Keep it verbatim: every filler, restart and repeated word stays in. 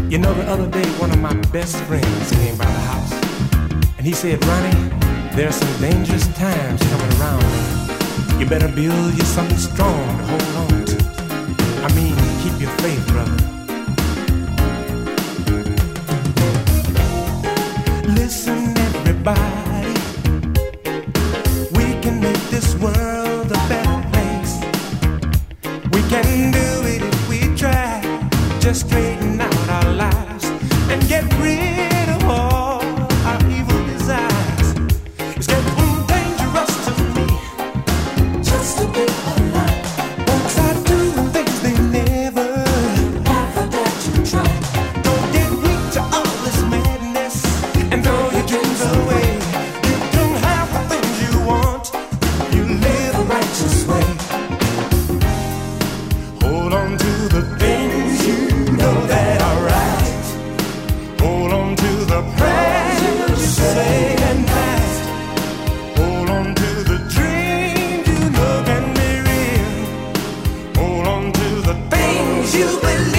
You know, the other day, one of my best friends came by the house, and he said, Ronnie, there are some dangerous times coming around, man. You better build you something strong to hold on to. I mean, keep your faith, brother. Listen, everybody, we can make this world a better place. We can do it if we try. Just straighten out our lives and get rid of all our evil desires. It's getting dangerous to me just to be alive. Folks are doing things they never never dared to try. Don't get weak to all this madness and throw your dreams away. You can have the things you want if you live a righteous way. Hold on to the things you know that are right. Hold on to the prayers you say at night. Hold on to the dreams you know can be real. Hold on to the things you believe.